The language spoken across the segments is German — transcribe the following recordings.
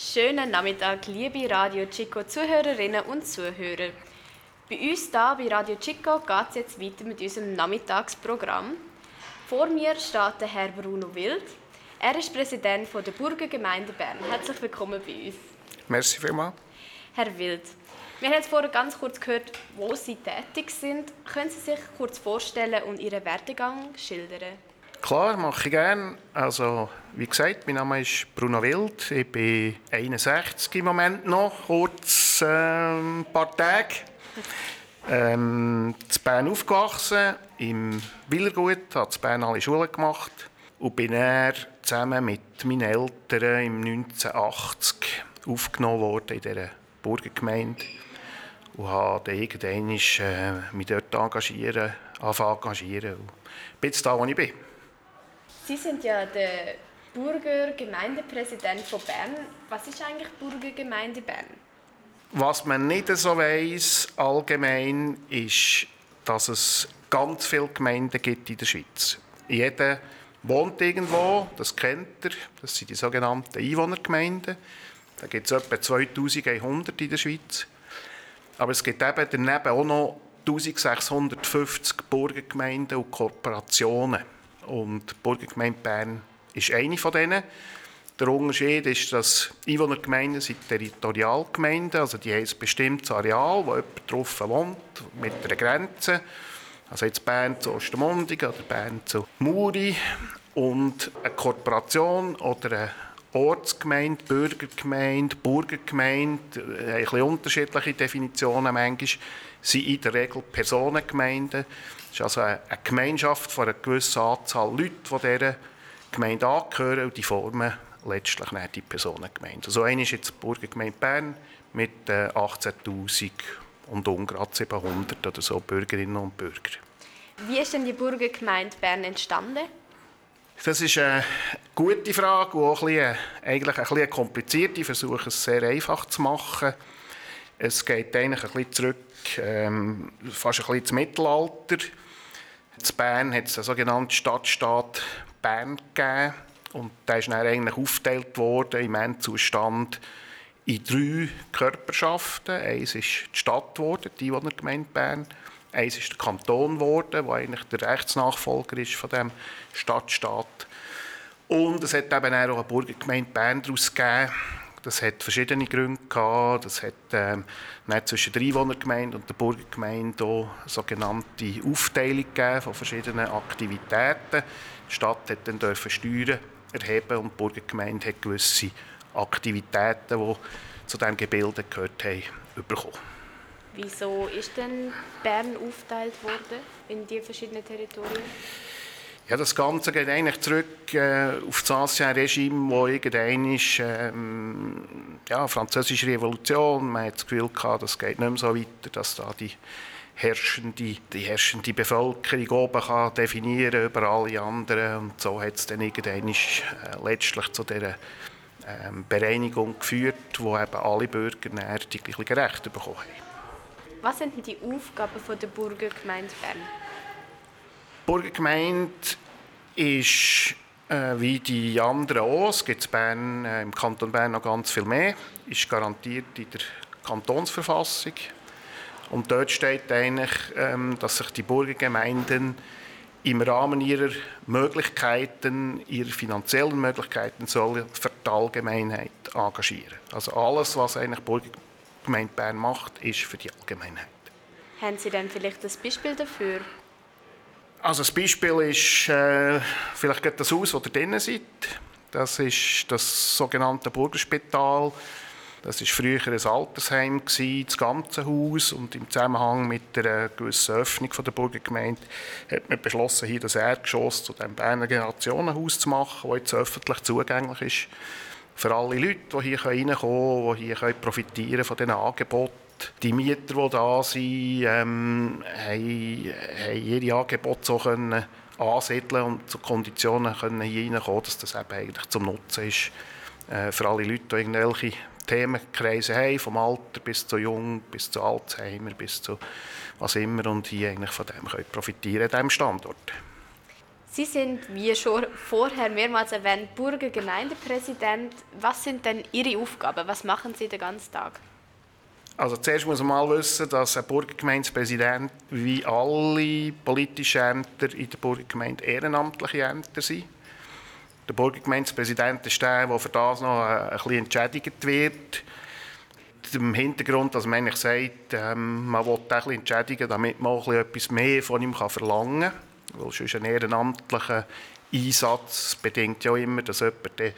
Schönen Nachmittag, liebe Radio Chico Zuhörerinnen und Zuhörer. Bei uns hier bei Radio Chico geht es jetzt weiter mit unserem Nachmittagsprogramm. Vor mir steht der Herr Bruno Wild. Er ist Präsident der Burgergemeinde Bern. Herzlich willkommen bei uns. Merci vielmals. Herr Wild, wir haben jetzt vorher ganz kurz gehört, wo Sie tätig sind. Können Sie sich kurz vorstellen und Ihren Werdegang schildern? Klar, mache ich gerne. Also, wie gesagt, mein Name ist Bruno Wild. Ich bin 61 im Moment noch, kurz ein paar Tage. In Bern aufgewachsen, im Willergut, habe in Bern alle Schulen gemacht und bin dann zusammen mit meinen Eltern im 1980 aufgenommen worden in dieser Burgergemeinde und habe dann irgendwann mich dort engagieren und bin jetzt da, wo ich bin. Sie sind ja der Burgergemeindepräsident von Bern. Was ist eigentlich Burgergemeinde Bern? Was man nicht so weiss, allgemein, ist, dass es ganz viele Gemeinden gibt in der Schweiz. Jeder wohnt irgendwo, das kennt ihr, das sind die sogenannten Einwohnergemeinden. Da gibt es etwa 2100 in der Schweiz. Aber es gibt eben daneben auch noch 1650 Burgergemeinden und Kooperationen. Und die Burgergemeinde Bern ist eine von denen. Der Unterschied ist, dass Einwohnergemeinden sind Territorialgemeinden, also die haben ein bestimmtes Areal, wo jemand drauf wohnt, mit einer Grenze. Also jetzt Bern zu Ostermundigen oder Bern zu Muri. Und eine Kooperation oder eine Ortsgemeinde, Bürgergemeinde, Burgergemeinde, ein bisschen unterschiedliche Definitionen manchmal, sind in der Regel Personengemeinden. Es ist also eine Gemeinschaft von einer gewissen Anzahl Leute, die dieser Gemeinde angehören und die formen letztlich die Personengemeinde. So eine ist jetzt die Burgergemeinde Bern mit 18'000 und ungerade 700 oder so Bürgerinnen und Bürger. Wie ist denn die Burgergemeinde Bern entstanden? Das ist eine gute Frage und auch eigentlich ein bisschen kompliziert. Ich versuche es sehr einfach zu machen. Es geht eigentlich ein bisschen zurück, fast ein bisschen ins Mittelalter. In Bern hat es den sogenannten Stadtstaat Bern gegeben. Und der ist dann eigentlich aufgeteilt worden im Endzustand in 3 Körperschaften. Eins ist die Stadt geworden, die Einwohnergemeinde Bern. Eins ist der Kanton geworden, der eigentlich der Rechtsnachfolger ist von dem Stadtstaat. Und es hat eben auch eine Burgergemeinde Bern daraus gegeben. Das hat verschiedene Gründe gehabt. Das hat zwischen der Einwohnergemeinde und der Burgergemeinde auch eine sogenannte Aufteilung gegeben von verschiedenen Aktivitäten. Die Stadt hat dann Steuern erheben und die Burgergemeinde hat gewisse Aktivitäten, die zu diesem Gebilde gehört haben, bekommen. Wieso ist denn Bern aufgeteilt worden in die verschiedenen Territorien? Ja, das Ganze geht eigentlich zurück auf das Ancien-Regime, wo irgendwann ist, Französische Revolution. Man hat das Gefühl gehabt, das geht nicht mehr so weiter, dass da die herrschende Bevölkerung oben kann definieren über alle anderen. Und so hat es dann irgendwann letztlich zu dieser Bereinigung geführt, wo eben alle Bürger die gleichen Rechte bekommen haben. Was sind denn die Aufgaben der Burgergemeinde Bern? Die Burgergemeinde ist wie die anderen auch, es gibt im Kanton Bern noch ganz viel mehr, ist garantiert in der Kantonsverfassung. Und dort steht eigentlich, dass sich die Burgergemeinden im Rahmen ihrer Möglichkeiten, ihrer finanziellen Möglichkeiten, sollen für die Allgemeinheit engagieren. Also alles, was eigentlich die Burgergemeinde Bern macht, ist für die Allgemeinheit. Haben Sie denn vielleicht ein Beispiel dafür? Also das Beispiel ist vielleicht das Haus, das ihr drinnen seid. Das ist das sogenannte Burgerspital. Das war früher ein Altersheim, das ganze Haus. Und im Zusammenhang mit der gewissen Öffnung der Burgergemeinde hat man beschlossen, hier das Erdgeschoss zu dem Berner Generationenhaus zu machen, das jetzt öffentlich zugänglich ist für alle Leute, die hier reinkommen können, die hier profitieren von diesen Angeboten. Die Mieter, die da sind, haben ihre Angebote so ansiedeln und zu Konditionen können hier reinkommen, dass das eben eigentlich zum Nutzen ist für alle Leute, die irgendwelche Themenkreise haben, vom Alter bis zu Jung, bis zu Alzheimer, bis zu was immer und hier eigentlich von dem können profitieren, an diesem Standort. Sie sind, wie schon vorher mehrmals erwähnt, Burgergemeindepräsident. Was sind denn Ihre Aufgaben? Was machen Sie den ganzen Tag? Also zuerst muss man mal wissen, dass ein Burgergemeindepräsident wie alle politischen Ämter in der Burgergemeinde ehrenamtliche Ämter sind. Der Burgergemeindepräsident ist der für das noch ein bisschen entschädigt wird. Im Hintergrund, dass man eigentlich sagt, man will ein bisschen entschädigen, damit man auch etwas mehr von ihm verlangen kann. Weil sonst ein ehrenamtlicher Einsatz bedingt ja immer, dass jemand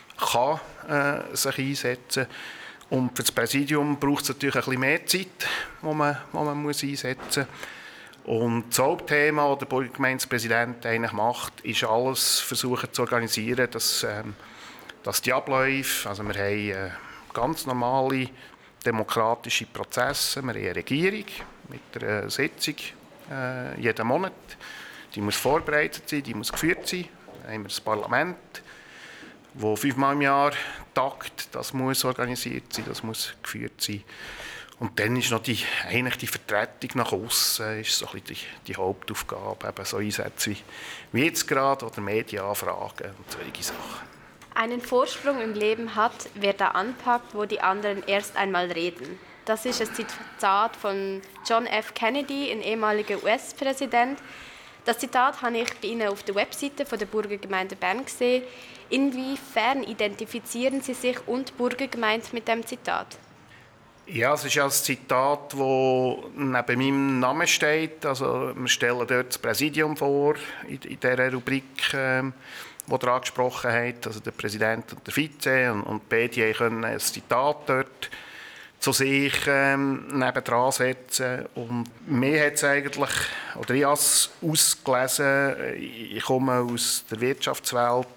sich einsetzen kann. Und für das Präsidium braucht es natürlich ein bisschen mehr Zeit, die man einsetzen muss. Und das Hauptthema, das der Burgergemeindepräsident eigentlich macht, ist alles versuchen zu organisieren, dass die Abläufe, also wir haben ganz normale demokratische Prozesse, wir haben eine Regierung mit einer Sitzung jeden Monat, die muss vorbereitet sein, die muss geführt sein. Dann haben wir das Parlament, das 5-mal im Jahr tagt, das muss organisiert sein, das muss geführt sein. Und dann ist noch die Vertretung nach außen ist so ein bisschen die Hauptaufgabe, eben so Einsätze wie jetzt gerade oder Medienanfragen und solche Sachen. Einen Vorsprung im Leben hat, wer da anpackt, wo die anderen erst einmal reden. Das ist ein Zitat von John F. Kennedy, ein ehemaliger US-Präsident. Das Zitat habe ich bei Ihnen auf der Webseite von der Burgergemeinde Bern gesehen. Inwiefern identifizieren Sie sich und die Burgergemeinde mit dem Zitat? Ja, es ist ja ein Zitat, das neben meinem Namen steht. Also, wir stellen dort das Präsidium vor, in dieser Rubrik, die ihr angesprochen habt. Also der Präsident und der Vize. Und beide können ein Zitat dort zu sich nebendran setzen. Und mir hat es eigentlich, oder ich habe es ausgelesen, ich komme aus der Wirtschaftswelt,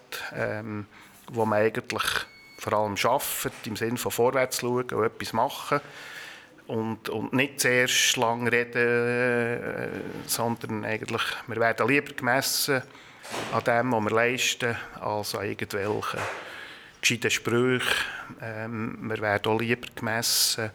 wo man eigentlich vor allem arbeitet, im Sinne von vorwärts schauen und etwas machen. Und nicht zuerst lang reden, sondern eigentlich, wir werden lieber gemessen an dem, was wir leisten, als an irgendwelchen gescheiten Sprüchen. Wir werden auch lieber gemessen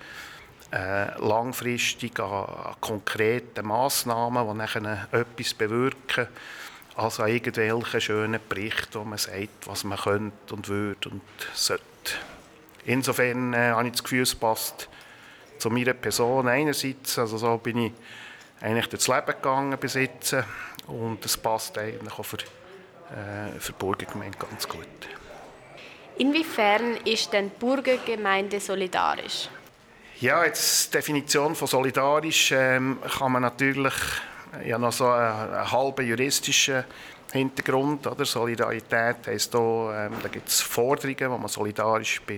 langfristig an konkreten Massnahmen, die nachher etwas bewirken, als an irgendwelchen schönen Berichten, wo man sagt, was man könnte und würde und sollte. Insofern habe ich das Gefühl, es passt zu meiner Person einerseits. Also so bin ich eigentlich durchs Leben gegangen bis jetzt. Und es passt eigentlich auch für die Burgergemeinde ganz gut. Inwiefern ist denn die Burgergemeinde solidarisch? Ja, jetzt die Definition von solidarisch kann man natürlich ja noch so einen halben juristischen Hintergrund. Oder? Solidarität heisst da gibt es Forderungen, wo man solidarisch bei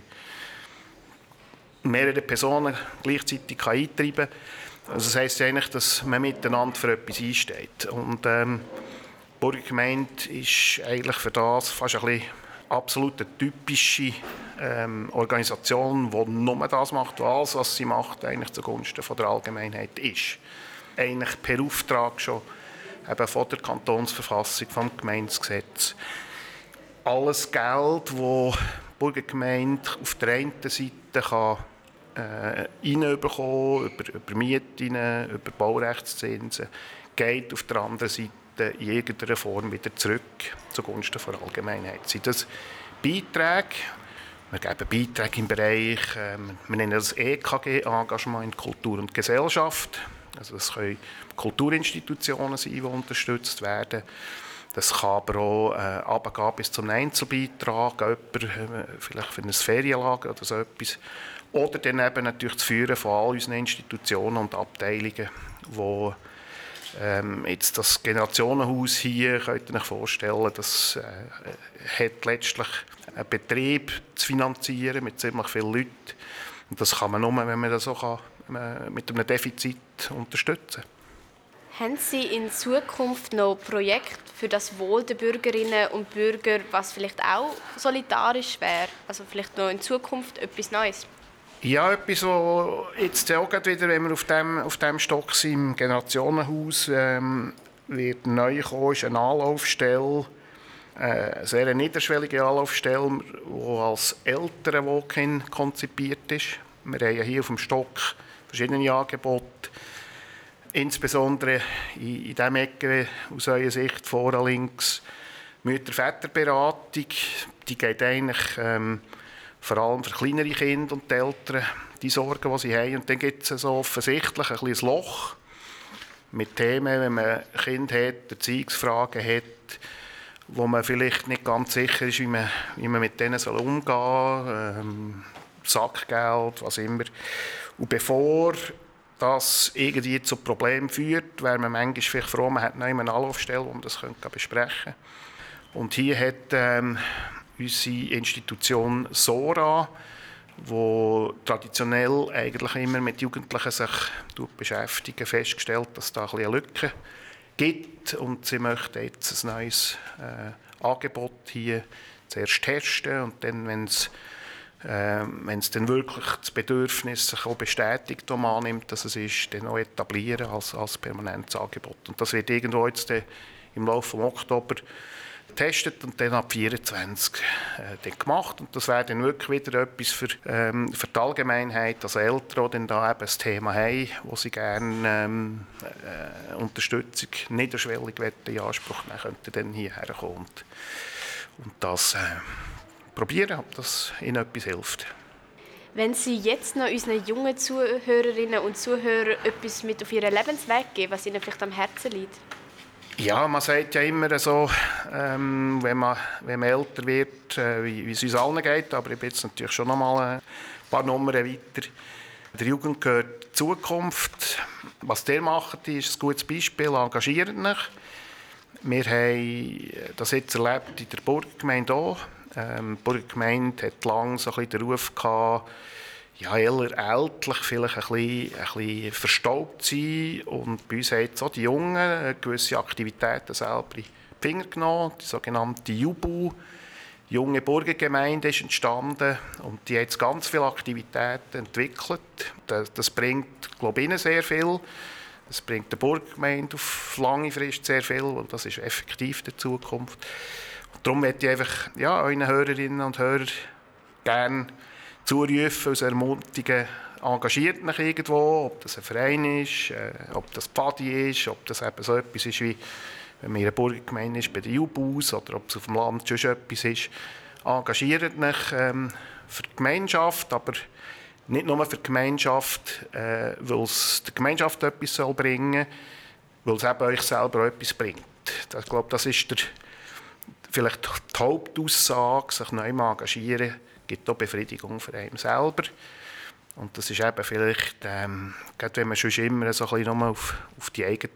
mehreren Personen gleichzeitig eintreiben kann. Also das heisst eigentlich, dass man miteinander für etwas einsteht. Und die Burgergemeinde ist eigentlich für das fast ein bisschen absolut eine typische Organisation, die nur das macht, alles, was sie macht, eigentlich zugunsten von der Allgemeinheit ist. Eigentlich per Auftrag schon eben von der Kantonsverfassung, vom Gemeindegesetz. Alles Geld, das die Burgergemeinde auf der einen Seite kann reinbekommen, über Mieten, über Baurechtszinsen, geht auf der anderen Seite in irgendeiner Form wieder zurück zugunsten der Allgemeinheit. Sind das Beiträge? Wir geben Beiträge im Bereich, wir nennen das EKG, Engagement in Kultur und Gesellschaft. Also das können Kulturinstitutionen sein, die unterstützt werden. Das kann aber auch runtergehen bis zum Einzelbeitrag, vielleicht für ein Ferienlager oder so etwas. Oder dann eben natürlich das Führen von all unseren Institutionen und Abteilungen, die jetzt das Generationenhaus hier, könnt ihr euch vorstellen, das hat letztlich einen Betrieb zu finanzieren mit ziemlich vielen Leuten. Und das kann man nur, wenn man das auch mit einem Defizit unterstützen kann. Haben Sie in Zukunft noch Projekte für das Wohl der Bürgerinnen und Bürger, was vielleicht auch solidarisch wäre? Also vielleicht noch in Zukunft etwas Neues? Ja, etwas, was jetzt auch wieder, wenn wir auf dem Stock sind, im Generationenhaus, wird neu kommen, ist eine Anlaufstelle, eine sehr niederschwellige Anlaufstelle, die als Eltern-Walk-in konzipiert ist. Wir haben hier auf dem Stock verschiedene Angebote insbesondere in dieser Ecke aus eurer Sicht, vorne links, Mütter-Väter-Beratung, die geht eigentlich vor allem für kleinere Kinder und die Eltern, die Sorgen, die sie haben. Und dann gibt es so offensichtlich ein kleines Loch mit Themen, wenn man ein Kind hat, Erziehungsfragen hat, wo man vielleicht nicht ganz sicher ist, wie man mit denen umgehen soll. Sackgeld, was immer. Und bevor das irgendwie zu Problemen führt, wäre man manchmal vielleicht froh, man hat noch eine Anlaufstelle, wo man das besprechen könnte. Und hier hat unsere Institution SORA, die traditionell eigentlich immer mit Jugendlichen sich beschäftigen, festgestellt, dass es da eine Lücke gibt. Und sie möchten jetzt ein neues Angebot hier zuerst testen und dann, wenn es dann wirklich das Bedürfnis sich auch bestätigt und annimmt, dass es ist, dann auch etablieren als permanentes Angebot. Und das wird irgendwo jetzt im Laufe des Oktober getestet und dann ab 2024 dann gemacht. Und das wäre dann wirklich wieder etwas für die Allgemeinheit, also Eltern, die dann da eben ein Thema haben, wo sie gerne Unterstützung niederschwellig in Anspruch nehmen, könnten dann hierher kommen und das probieren, ob das ihnen etwas hilft. Wenn Sie jetzt noch unseren jungen Zuhörerinnen und Zuhörern etwas mit auf ihren Lebensweg geben, was ihnen vielleicht am Herzen liegt? Ja, man sagt ja immer so, wenn man älter wird, wie es uns allen geht, aber ich bin jetzt natürlich schon noch mal ein paar Nummern weiter. Der Jugend gehört die Zukunft. Was ihr macht, ist ein gutes Beispiel, engagiert euch. Wir haben das jetzt erlebt in der Burgergemeinde auch. Die Burgergemeinde hat lange so ein bisschen den Ruf gehabt, ja, eher ältlich, vielleicht ein bisschen verstaubt sein. Und bei uns haben jetzt auch die Jungen gewisse Aktivitäten selber in die Finger genommen. Die sogenannte JUBU, junge Burgergemeinde, ist entstanden. Und die hat jetzt ganz viele Aktivitäten entwickelt. Das bringt, glaube ich, ihnen sehr viel. Das bringt der Burgergemeinde auf lange Frist sehr viel, weil das ist effektiv die Zukunft. Und darum möchte ich einfach euren Hörerinnen und Hörern gerne zurufen, uns ermutigen, engagiert euch irgendwo, ob das ein Verein ist, ob das Pfadi ist, ob das eben so etwas ist, wie wenn man in einer Burgergemeinde ist, bei der Jubus oder ob es auf dem Land schon etwas ist. Engagiert euch für die Gemeinschaft, aber nicht nur für die Gemeinschaft, weil es der Gemeinschaft etwas soll bringen soll, weil es eben euch selber auch etwas bringt. Ich glaube, das ist vielleicht die Hauptaussage, sich neu engagieren, gibt auch Befriedigung für einen selber. Und das ist eben vielleicht, gerade wenn man schon immer so ein bisschen nur auf die eigene